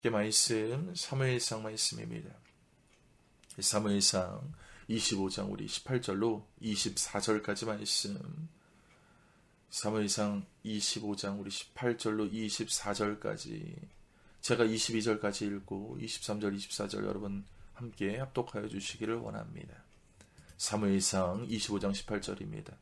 말씀 사무엘상 말씀입니다. 사무엘상 25장 우리 18절로 24절까지 말씀. 사무엘상 25장 우리 18절로 24절까지 제가 22절까지 읽고 23절 24절 여러분 함께 합독하여 주시기를 원합니다. 사무엘상 25장 18절입니다.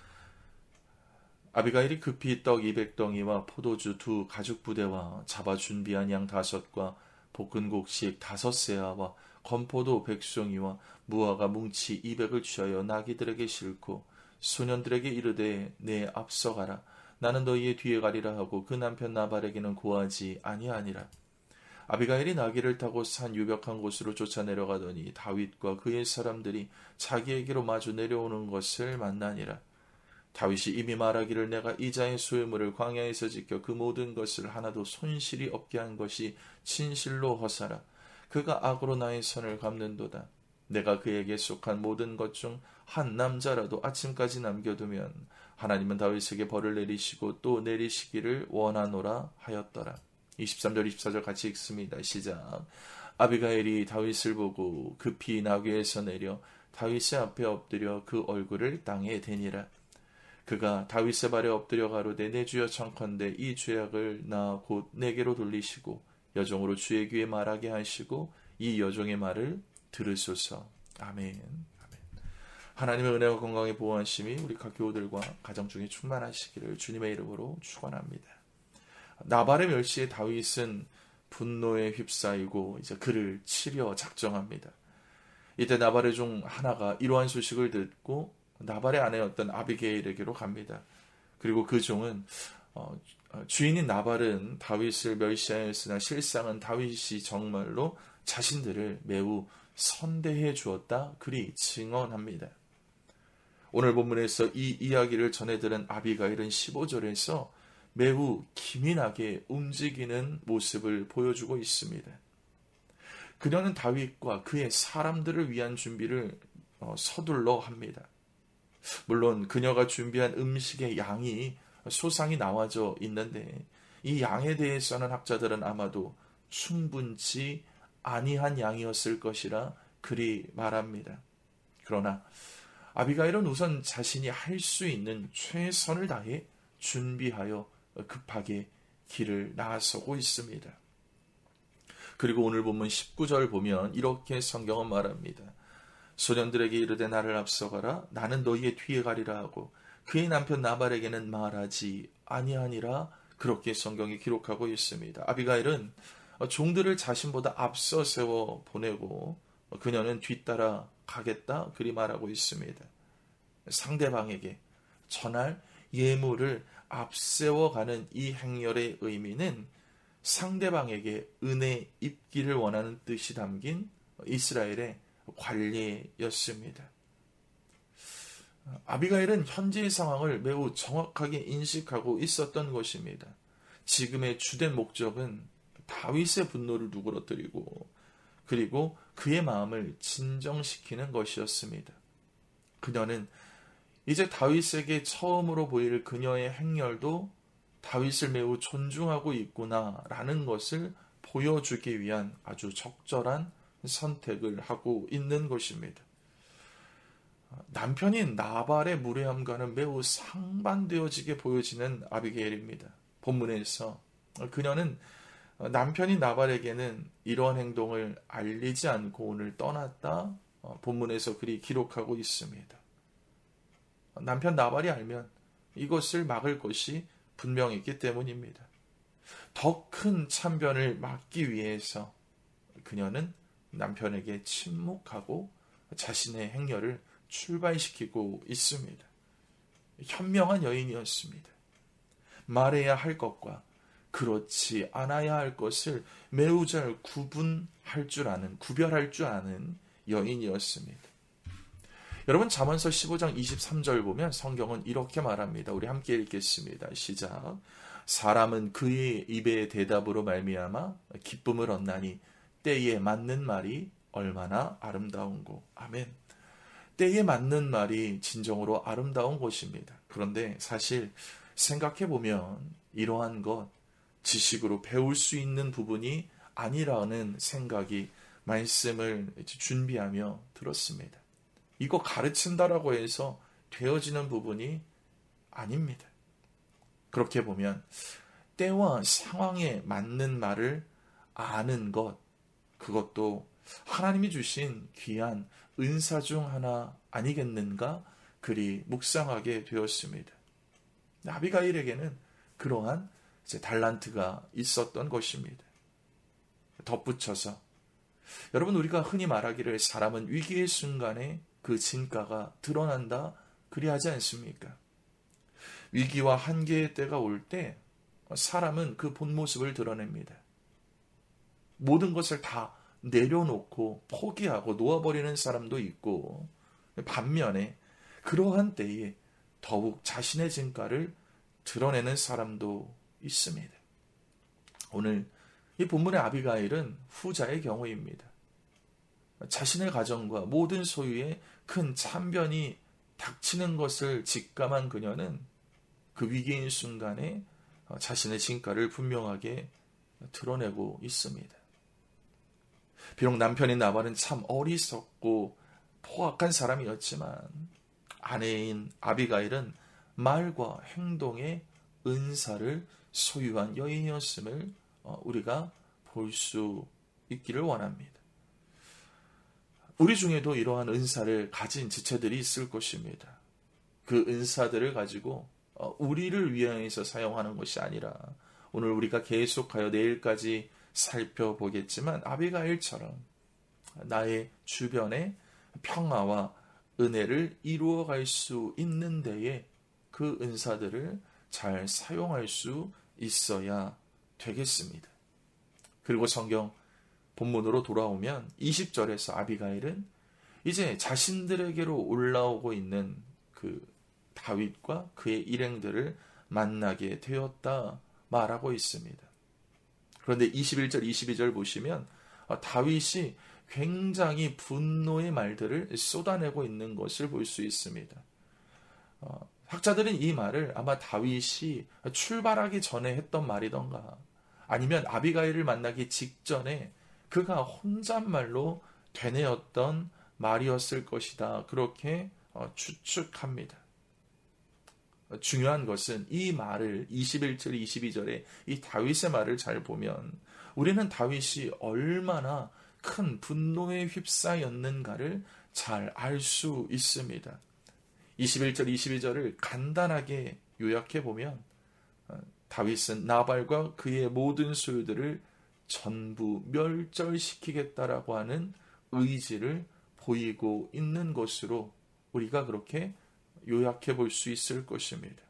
아비가일이 급히 떡 200덩이와 포도주 2 가죽부대와 잡아 준비한 양 5과 볶은 곡식 5세아와 건포도 100송이와 무화과 뭉치 200을 취하여 나귀들에게 싣고 소년들에게 이르되 내 앞서가라. 나는 너희의 뒤에 가리라 하고 그 남편 나발에게는 고하지 아니하니라. 아비가일이 나귀를 타고 산 유벽한 곳으로 쫓아 내려가더니 다윗과 그의 사람들이 자기에게로 마주 내려오는 것을 만나니라. 다윗이 이미 말하기를 내가 이자의 소유물을 광야에서 지켜 그 모든 것을 하나도 손실이 없게 한 것이 진실로 허사라. 그가 악으로 나의 선을 갚는도다. 내가 그에게 속한 모든 것 중 한 남자라도 아침까지 남겨두면 하나님은 다윗에게 벌을 내리시고 또 내리시기를 원하노라 하였더라. 23절 24절 같이 읽습니다. 시작. 아비가일이 다윗을 보고 급히 나귀에서 내려 다윗의 앞에 엎드려 그 얼굴을 땅에 대니라. 그가 다윗의 발에 엎드려 가로되 내 주여 청컨대 이 죄악을 나 곧 내게로 돌리시고 여종으로 주의 귀에 말하게 하시고 이 여종의 말을 들으소서. 아멘. 하나님의 은혜와 건강의 보호하심이 우리 각 교우들과 가정 중에 충만하시기를 주님의 이름으로 축원합니다. 나발의 멸시에 다윗은 분노에 휩싸이고 이제 그를 치려 작정합니다. 이때 나발의 중 하나가 이러한 소식을 듣고 나발의 아내였던 아비게일에게로 갑니다. 그리고 그 종은 주인인 나발은 다윗을 멸시하였으나 실상은 다윗이 정말로 자신들을 매우 선대해 주었다. 그리 증언합니다. 오늘 본문에서 이 이야기를 전해들은 아비가일은 15절에서 매우 기민하게 움직이는 모습을 보여주고 있습니다. 그녀는 다윗과 그의 사람들을 위한 준비를 서둘러 합니다. 물론 그녀가 준비한 음식의 양이 소상히 나와져 있는데 이 양에 대해서는 학자들은 아마도 충분치 아니한 양이었을 것이라 그리 말합니다. 그러나 아비가일은 우선 자신이 할 수 있는 최선을 다해 준비하여 급하게 길을 나서고 있습니다. 그리고 오늘 본문 19절 보면 이렇게 성경은 말합니다. 소년들에게 이르되 나를 앞서가라. 나는 너희의 뒤에 가리라 하고 그의 남편 나발에게는 말하지 아니하니라. 그렇게 성경이 기록하고 있습니다. 아비가일은 종들을 자신보다 앞서 세워 보내고 그녀는 뒤따라 가겠다. 그리 말하고 있습니다. 상대방에게 전할 예물을 앞세워가는 이 행렬의 의미는 상대방에게 은혜 입기를 원하는 뜻이 담긴 이스라엘의 관례였습니다. 아비가일은 현재의 상황을 매우 정확하게 인식하고 있었던 것입니다. 지금의 주된 목적은 다윗의 분노를 누그러뜨리고 그리고 그의 마음을 진정시키는 것이었습니다. 그녀는 이제 다윗에게 처음으로 보일 그녀의 행렬도 다윗을 매우 존중하고 있구나라는 것을 보여주기 위한 아주 적절한 선택을 하고 있는 것입니다. 남편인 나발의 무례함과는 매우 상반되어지게 보여지는 아비게일입니다. 본문에서 그녀는 남편인 나발에게는 이러한 행동을 알리지 않고 오늘 떠났다. 본문에서 그리 기록하고 있습니다. 남편 나발이 알면 이것을 막을 것이 분명했기 때문입니다. 더 큰 참변을 막기 위해서 그녀는 남편에게 침묵하고 자신의 행렬을 출발시키고 있습니다. 현명한 여인이었습니다. 말해야 할 것과 그렇지 않아야 할 것을 매우 잘 구별할 줄 아는 여인이었습니다. 여러분 잠언서 15장 23절 보면 성경은 이렇게 말합니다. 우리 함께 읽겠습니다. 시작. 사람은 그의 입의 대답으로 말미암아 기쁨을 얻나니 때에 맞는 말이 얼마나 아름다운고. 아멘. 때에 맞는 말이 진정으로 아름다운 것입니다. 그런데 사실 생각해보면 이러한 것, 지식으로 배울 수 있는 부분이 아니라는 생각이 말씀을 준비하며 들었습니다. 이거 가르친다라고 해서 되어지는 부분이 아닙니다. 그렇게 보면 때와 상황에 맞는 말을 아는 것, 그것도 하나님이 주신 귀한 은사 중 하나 아니겠는가 그리 묵상하게 되었습니다. 아비가일에게는 그러한 달란트가 있었던 것입니다. 덧붙여서 여러분, 우리가 흔히 말하기를 사람은 위기의 순간에 그 진가가 드러난다 그리하지 않습니까? 위기와 한계의 때가 올 때 사람은 그 본 모습을 드러냅니다. 모든 것을 다 내려놓고 포기하고 놓아버리는 사람도 있고, 반면에 그러한 때에 더욱 자신의 진가를 드러내는 사람도 있습니다. 오늘 이 본문의 아비가일은 후자의 경우입니다. 자신의 가정과 모든 소유에 큰 참변이 닥치는 것을 직감한 그녀는 그 위기인 순간에 자신의 진가를 분명하게 드러내고 있습니다. 비록 남편인 나발은 참 어리석고 포악한 사람이었지만 아내인 아비가일은 말과 행동의 은사를 소유한 여인이었음을 우리가 볼 수 있기를 원합니다. 우리 중에도 이러한 은사를 가진 지체들이 있을 것입니다. 그 은사들을 가지고 우리를 위해서 사용하는 것이 아니라 오늘 우리가 계속하여 내일까지 살펴보겠지만 아비가일처럼 나의 주변에 평화와 은혜를 이루어갈 수 있는 데에 그 은사들을 잘 사용할 수 있어야 되겠습니다. 그리고 성경 본문으로 돌아오면 20절에서 아비가일은 이제 자신들에게로 올라오고 있는 그 다윗과 그의 일행들을 만나게 되었다 말하고 있습니다. 그런데 21절, 22절 보시면 다윗이 굉장히 분노의 말들을 쏟아내고 있는 것을 볼 수 있습니다. 학자들은 이 말을 아마 다윗이 출발하기 전에 했던 말이던가 아니면 아비가일을 만나기 직전에 그가 혼잣말로 되뇌었던 말이었을 것이다. 그렇게 추측합니다. 중요한 것은 이 말을 21절, 22절에 이 다윗의 말을 잘 보면 우리는 다윗이 얼마나 큰 분노에 휩싸였는가를 잘 알 수 있습니다. 21절, 22절을 간단하게 요약해 보면 다윗은 나발과 그의 모든 소유들을 전부 멸절시키겠다라고 하는 의지를 보이고 있는 것으로 우리가 그렇게 요약해 볼 수 있을 것입니다.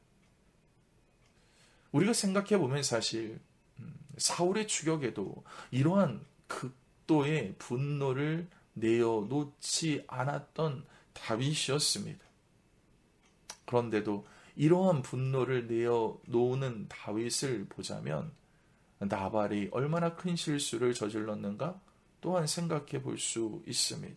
우리가 생각해 보면 사실 사울의 추격에도 이러한 극도의 분노를 내어놓지 않았던 다윗이었습니다. 그런데도 이러한 분노를 내어놓는 다윗을 보자면 나발이 얼마나 큰 실수를 저질렀는가 또한 생각해 볼 수 있습니다.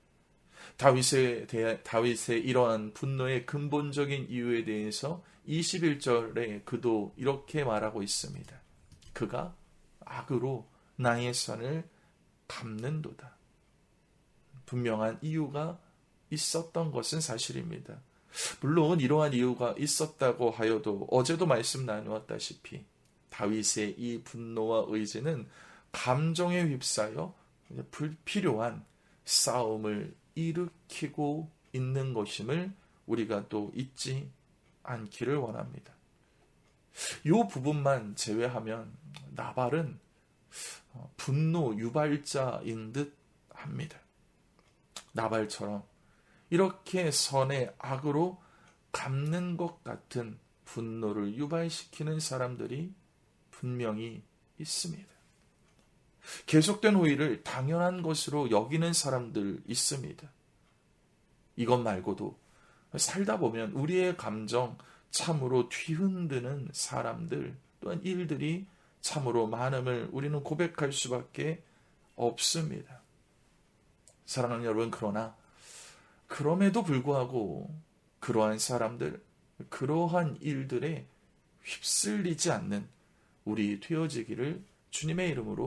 다윗의 이러한 분노의 근본적인 이유에 대해서 21절에 그도 이렇게 말하고 있습니다. 그가 악으로 나의 선을 갚는도다. 분명한 이유가 있었던 것은 사실입니다. 물론 이러한 이유가 있었다고 하여도 어제도 말씀 나누었다시피 다윗의 이 분노와 의지는 감정에 휩싸여 불필요한 싸움을 일으키고 있는 것임을 우리가 또 잊지 않기를 원합니다. 이 부분만 제외하면 나발은 분노 유발자인 듯 합니다. 나발처럼 이렇게 선의 악으로 갚는 것 같은 분노를 유발시키는 사람들이 분명히 있습니다. 계속된 호의를 당연한 것으로 여기는 사람들 있습니다. 이것 말고도 살다 보면 우리의 감정 참으로 뒤흔드는 사람들 또한 일들이 참으로 많음을 우리는 고백할 수밖에 없습니다. 사랑하는 여러분, 그럼에도 불구하고 그러한 사람들, 그러한 일들에 휩쓸리지 않는 우리 되어지기를 주님의 이름으로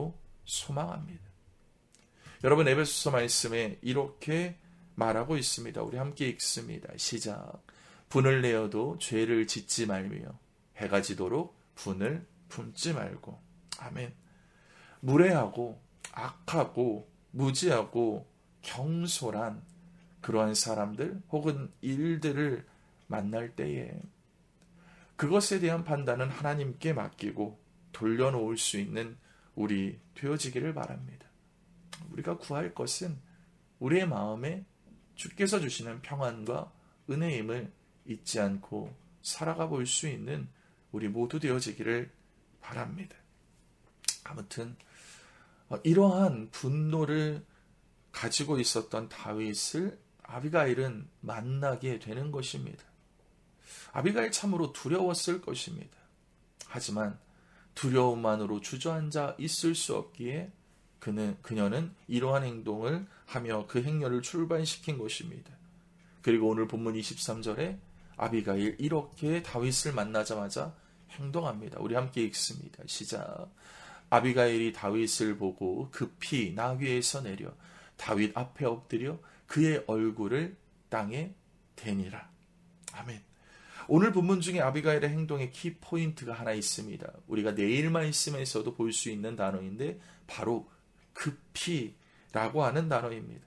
소망합니다. 여러분, 에베소서 말씀에 이렇게 말하고 있습니다. 우리 함께 읽습니다. 시작. 분을 내어도 죄를 짓지 말며 해가 지도록 분을 품지 말고. 아멘. 무례하고 악하고 무지하고 경솔한 그러한 사람들 혹은 일들을 만날 때에 그것에 대한 판단은 하나님께 맡기고 돌려놓을 수 있는 우리 되어지기를 바랍니다. 우리가 구할 것은 우리의 마음에 주께서 주시는 평안과 은혜임을 잊지 않고 살아가 볼 수 있는 우리 모두 되어지기를 바랍니다. 아무튼 이러한 분노를 가지고 있었던 다윗을 아비가일은 만나게 되는 것입니다. 아비가일 참으로 두려웠을 것입니다. 하지만 두려움만으로 주저앉아 있을 수 없기에 그녀는 이러한 행동을 하며 그 행렬을 출발시킨 것입니다. 그리고 오늘 본문 23절에 아비가일 이렇게 다윗을 만나자마자 행동합니다. 우리 함께 읽습니다. 시작. 아비가일이 다윗을 보고 급히 나귀에서 내려 다윗 앞에 엎드려 그의 얼굴을 땅에 대니라. 아멘. 오늘 본문 중에 아비가일의 행동의 키포인트가 하나 있습니다. 우리가 내일 말씀에서도 볼 수 있는 단어인데 바로 급히라고 하는 단어입니다.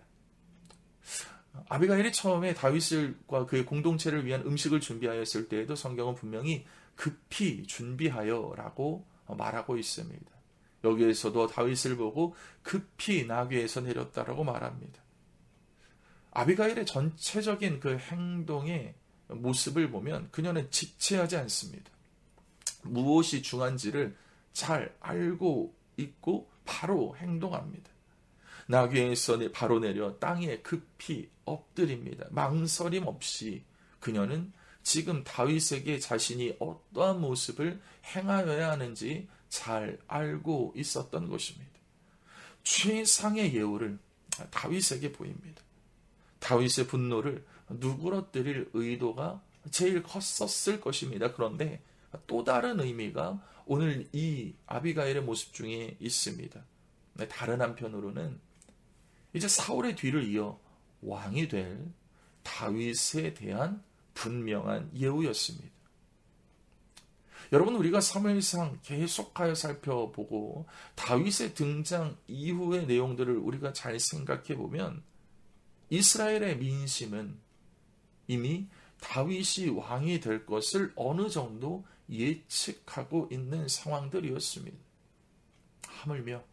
아비가일이 처음에 다윗과 그의 공동체를 위한 음식을 준비하였을 때에도 성경은 분명히 급히 준비하여라고 말하고 있습니다. 여기에서도 다윗을 보고 급히 나귀에서 내렸다라고 말합니다. 아비가일의 전체적인 그 행동의 모습을 보면 그녀는 지체하지 않습니다. 무엇이 중요한지를 잘 알고 있고 바로 행동합니다. 나귀에서 바로 내려 땅에 급히 엎드립니다. 망설임 없이 그녀는 지금 다윗에게 자신이 어떠한 모습을 행하여야 하는지 잘 알고 있었던 것입니다. 최상의 예우를 다윗에게 보입니다. 다윗의 분노를 누그러뜨릴 의도가 제일 컸었을 것입니다. 그런데 또 다른 의미가 오늘 이 아비가일의 모습 중에 있습니다. 다른 한편으로는 이제 사울의 뒤를 이어 왕이 될 다윗에 대한 분명한 예우였습니다. 여러분, 우리가 사무엘상 계속하여 살펴보고 다윗의 등장 이후의 내용들을 우리가 잘 생각해 보면 이스라엘의 민심은 이미 다윗이 왕이 될 것을 어느 정도 예측하고 있는 상황들이었습니다. 하물며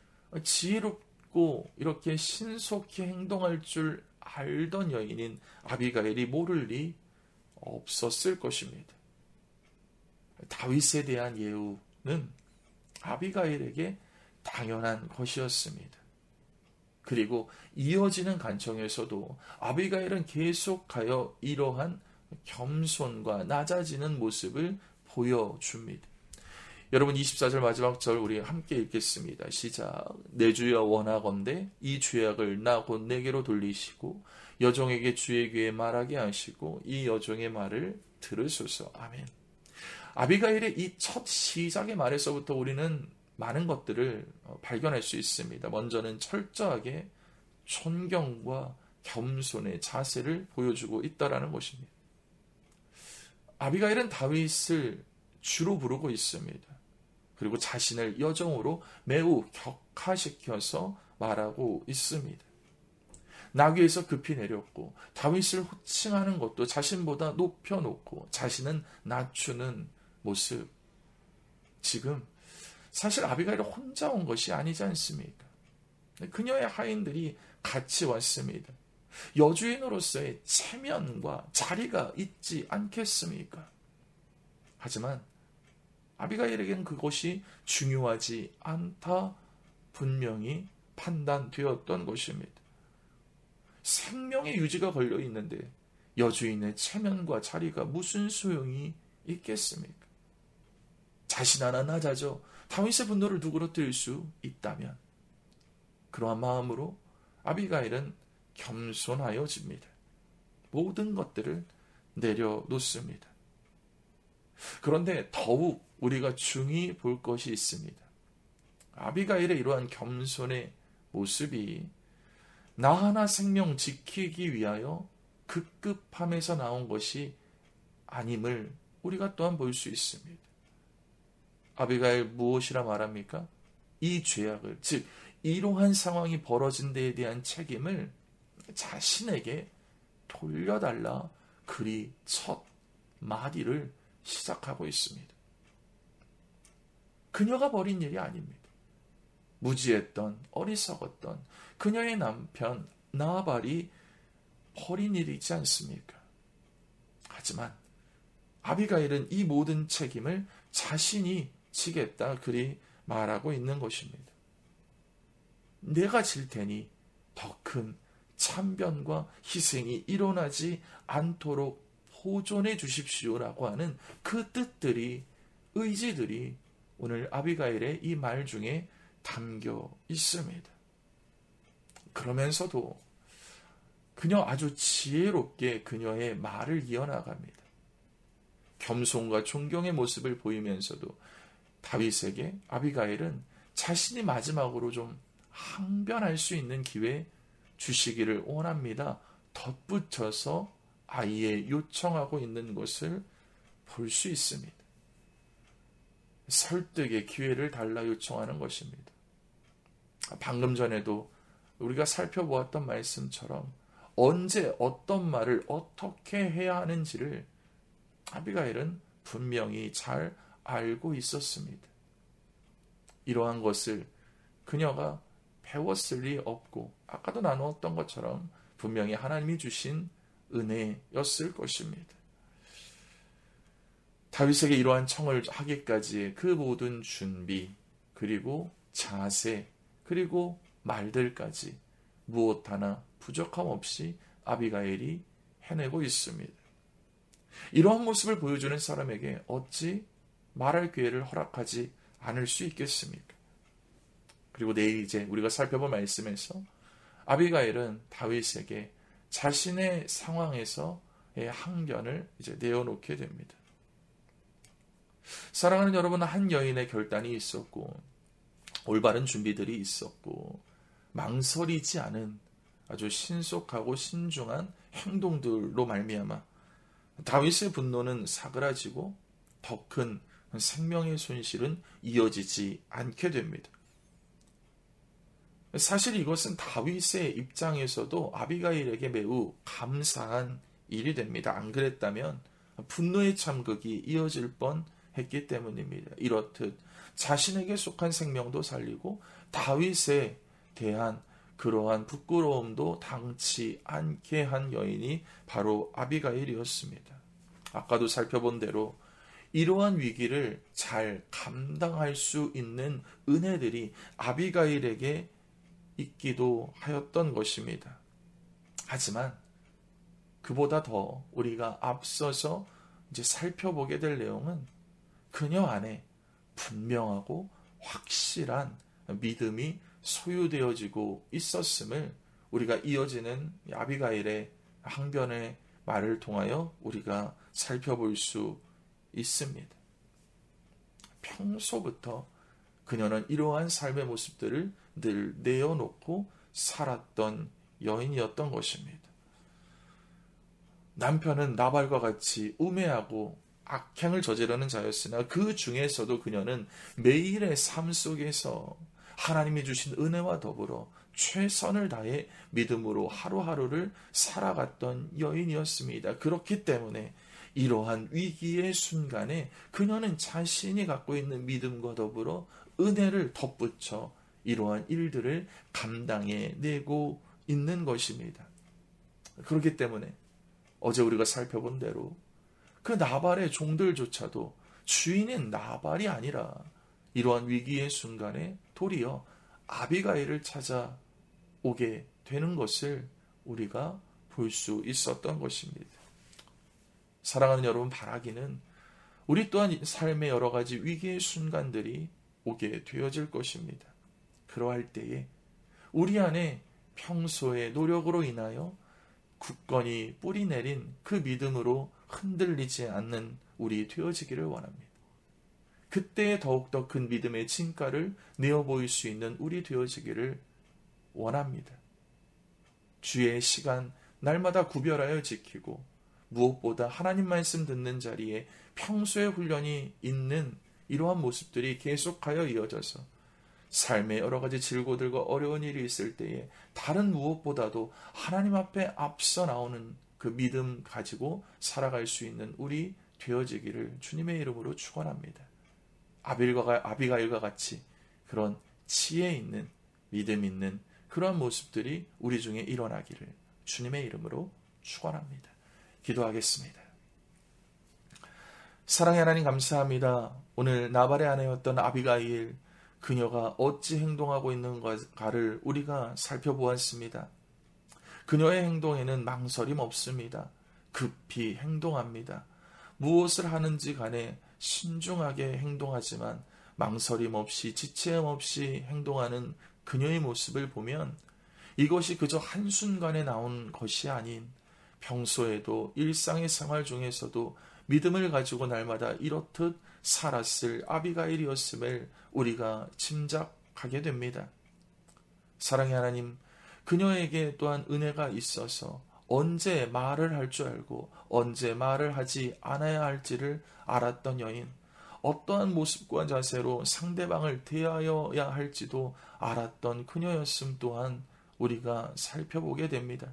지혜롭고 이렇게 신속히 행동할 줄 알던 여인인 아비가일이 모를 리 없었을 것입니다. 다윗에 대한 예우는 아비가일에게 당연한 것이었습니다. 그리고 이어지는 간청에서도 아비가일은 계속하여 이러한 겸손과 낮아지는 모습을 보여줍니다. 여러분, 24절 마지막 절 우리 함께 읽겠습니다. 시작. 내 주여 원하건대 이 죄악을 나 곧 내게로 돌리시고 여종에게 주의 귀에 말하게 하시고 이 여종의 말을 들으소서. 아멘. 아비가일의 이 첫 시작의 말에서부터 우리는 많은 것들을 발견할 수 있습니다. 먼저는 철저하게 존경과 겸손의 자세를 보여주고 있다라는 것입니다. 아비가일은 다윗을 주로 부르고 있습니다. 그리고 자신을 여종으로 매우 격하시켜서 말하고 있습니다. 나귀에서 급히 내렸고 다윗을 호칭하는 것도 자신보다 높여놓고 자신은 낮추는 모습. 지금 사실 아비가일은 혼자 온 것이 아니지 않습니까? 그녀의 하인들이 같이 왔습니다. 여주인으로서의 체면과 자리가 있지 않겠습니까? 하지만 아비가일에게는 그것이 중요하지 않다 분명히 판단되었던 것입니다. 생명의 유지가 걸려 있는데 여주인의 체면과 자리가 무슨 소용이 있겠습니까? 자신 하나 낮아져 다윗의 분노를 누그러뜨릴 수 있다면 그러한 마음으로 아비가일은 겸손하여집니다. 모든 것들을 내려놓습니다. 그런데 더욱 우리가 중히 볼 것이 있습니다. 아비가일의 이러한 겸손의 모습이 나 하나 생명 지키기 위하여 급급함에서 나온 것이 아님을 우리가 또한 볼 수 있습니다. 아비가일 무엇이라 말합니까? 이 죄악을, 즉 이러한 상황이 벌어진 데에 대한 책임을 자신에게 돌려달라 그리 첫 마디를 시작하고 있습니다. 그녀가 벌인 일이 아닙니다. 무지했던, 어리석었던 그녀의 남편 나발이 벌인 일이지 않습니까? 하지만 아비가일은 이 모든 책임을 자신이 지겠다 그리 말하고 있는 것입니다. 내가 질 테니 더 큰 참변과 희생이 일어나지 않도록 보존해 주십시오라고 하는 그 뜻들이, 의지들이 오늘 아비가일의 이 말 중에 담겨 있습니다. 그러면서도 그녀 아주 지혜롭게 그녀의 말을 이어나갑니다. 겸손과 존경의 모습을 보이면서도 다윗에게 아비가일은 자신이 마지막으로 좀 항변할 수 있는 기회 주시기를 원합니다. 덧붙여서 아예 요청하고 있는 것을 볼 수 있습니다. 설득의 기회를 달라 요청하는 것입니다. 방금 전에도 우리가 살펴보았던 말씀처럼 언제 어떤 말을 어떻게 해야 하는지를 아비가일은 분명히 잘 알고 있었습니다. 이러한 것을 그녀가 배웠을 리 없고 아까도 나누었던 것처럼 분명히 하나님이 주신 은혜였을 것입니다. 다윗에게 이러한 청을 하기까지의 그 모든 준비, 그리고 자세, 그리고 말들까지 무엇 하나 부족함 없이 아비가일이 해내고 있습니다. 이러한 모습을 보여주는 사람에게 어찌 말할 기회를 허락하지 않을 수 있겠습니까? 그리고 내일 이제 우리가 살펴볼 말씀에서 아비가일은 다윗에게 자신의 상황에서의 항변을 이제 내어놓게 됩니다. 사랑하는 여러분, 한 여인의 결단이 있었고 올바른 준비들이 있었고 망설이지 않은 아주 신속하고 신중한 행동들로 말미암아 다윗의 분노는 사그라지고 더 큰 생명의 손실은 이어지지 않게 됩니다. 사실 이것은 다윗의 입장에서도 아비가일에게 매우 감사한 일이 됩니다. 안 그랬다면 분노의 참극이 이어질 뻔했기 때문입니다. 이렇듯 자신에게 속한 생명도 살리고 다윗에 대한 그러한 부끄러움도 당치 않게 한 여인이 바로 아비가일이었습니다. 아까도 살펴본 대로 이러한 위기를 잘 감당할 수 있는 은혜들이 아비가일에게 있기도 하였던 것입니다. 하지만 그보다 더 우리가 앞서서 이제 살펴보게 될 내용은 그녀 안에 분명하고 확실한 믿음이 소유되어지고 있었음을 우리가 이어지는 아비가일의 항변의 말을 통하여 우리가 살펴볼 수 있습니다. 평소부터 그녀는 이러한 삶의 모습들을 늘 내어놓고 살았던 여인이었던 것입니다. 남편은 나발과 같이 우매하고 악행을 저지르는 자였으나 그 중에서도 그녀는 매일의 삶 속에서 하나님이 주신 은혜와 더불어 최선을 다해 믿음으로 하루하루를 살아갔던 여인이었습니다. 그렇기 때문에 이러한 위기의 순간에 그녀는 자신이 갖고 있는 믿음과 더불어 은혜를 덧붙여 이러한 일들을 감당해내고 있는 것입니다. 그렇기 때문에 어제 우리가 살펴본 대로 그 나발의 종들조차도 주인인 나발이 아니라 이러한 위기의 순간에 도리어 아비가일을 찾아오게 되는 것을 우리가 볼 수 있었던 것입니다. 사랑하는 여러분, 바라기는 우리 또한 삶의 여러 가지 위기의 순간들이 오게 되어질 것입니다. 그러할 때에 우리 안에 평소의 노력으로 인하여 굳건히 뿌리 내린 그 믿음으로 흔들리지 않는 우리 되어지기를 원합니다. 그때에 더욱더 큰 믿음의 진가를 내어 보일 수 있는 우리 되어지기를 원합니다. 주의 시간 날마다 구별하여 지키고 무엇보다 하나님 말씀 듣는 자리에 평소의 훈련이 있는 이러한 모습들이 계속하여 이어져서 삶의 여러 가지 질고들과 어려운 일이 있을 때에 다른 무엇보다도 하나님 앞에 앞서 나오는 그 믿음 가지고 살아갈 수 있는 우리 되어지기를 주님의 이름으로 축원합니다. 아비가일과 같이 그런 지혜 있는 믿음 있는 그러한 모습들이 우리 중에 일어나기를 주님의 이름으로 축원합니다. 기도하겠습니다. 사랑의 하나님 감사합니다. 오늘 나발의 아내였던 아비가일 그녀가 어찌 행동하고 있는가를 우리가 살펴보았습니다. 그녀의 행동에는 망설임 없습니다. 급히 행동합니다. 무엇을 하는지 간에 신중하게 행동하지만 망설임 없이 지체함 없이 행동하는 그녀의 모습을 보면 이것이 그저 한순간에 나온 것이 아닌 평소에도 일상의 생활 중에서도 믿음을 가지고 날마다 이렇듯 살았을 아비가일이었음을 우리가 짐작하게 됩니다. 사랑의 하나님, 그녀에게 또한 은혜가 있어서 언제 말을 할 줄 알고 언제 말을 하지 않아야 할지를 알았던 여인, 어떠한 모습과 자세로 상대방을 대하여야 할지도 알았던 그녀였음 또한 우리가 살펴보게 됩니다.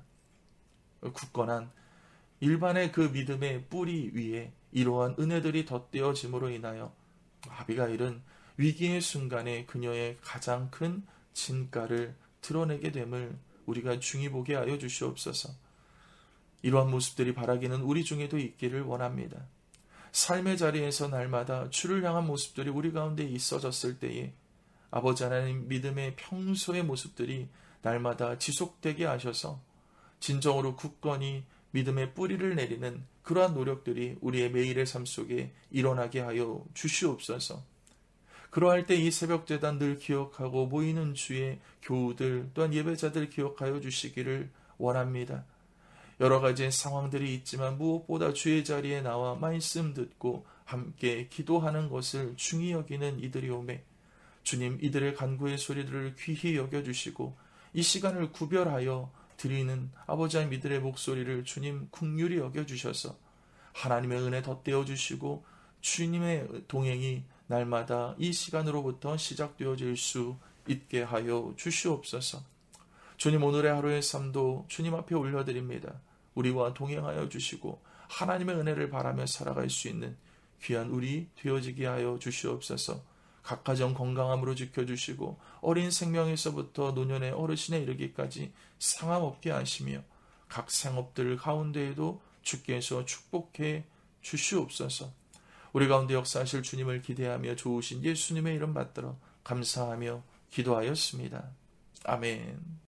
굳건한 일반의 그 믿음의 뿌리 위에 이러한 은혜들이 덧대어짐으로 인하여 아비가일은 위기의 순간에 그녀의 가장 큰 진가를 드러내게 됨을 우리가 중히 보게 하여 주시옵소서. 이러한 모습들이 바라기는 우리 중에도 있기를 원합니다. 삶의 자리에서 날마다 주를 향한 모습들이 우리 가운데 있어졌을 때에 아버지 하나님 믿음의 평소의 모습들이 날마다 지속되게 하셔서 진정으로 굳건히 믿음의 뿌리를 내리는 그러한 노력들이 우리의 매일의 삶 속에 일어나게 하여 주시옵소서. 그러할 때 이 새벽제단 늘 기억하고 모이는 주의 교우들 또한 예배자들 기억하여 주시기를 원합니다. 여러 가지 상황들이 있지만 무엇보다 주의 자리에 나와 말씀 듣고 함께 기도하는 것을 중히 여기는 이들이 오매 주님 이들의 간구의 소리들을 귀히 여겨주시고 이 시간을 구별하여 드리는 아버지 하나님 이들의 목소리를 주님 긍휼히 여겨주셔서 하나님의 은혜 덧대어 주시고 주님의 동행이 날마다 이 시간으로부터 시작되어질 수 있게 하여 주시옵소서. 주님 오늘의 하루의 삶도 주님 앞에 올려드립니다. 우리와 동행하여 주시고 하나님의 은혜를 바라며 살아갈 수 있는 귀한 우리 되어지게 하여 주시옵소서. 각 가정 건강함으로 지켜주시고 어린 생명에서부터 노년의 어르신에 이르기까지 상함 없게 하시며 각 생업들 가운데에도 주께서 축복해 주시옵소서. 우리 가운데 역사하실 주님을 기대하며 좋으신 예수님의 이름 받들어 감사하며 기도하였습니다. 아멘.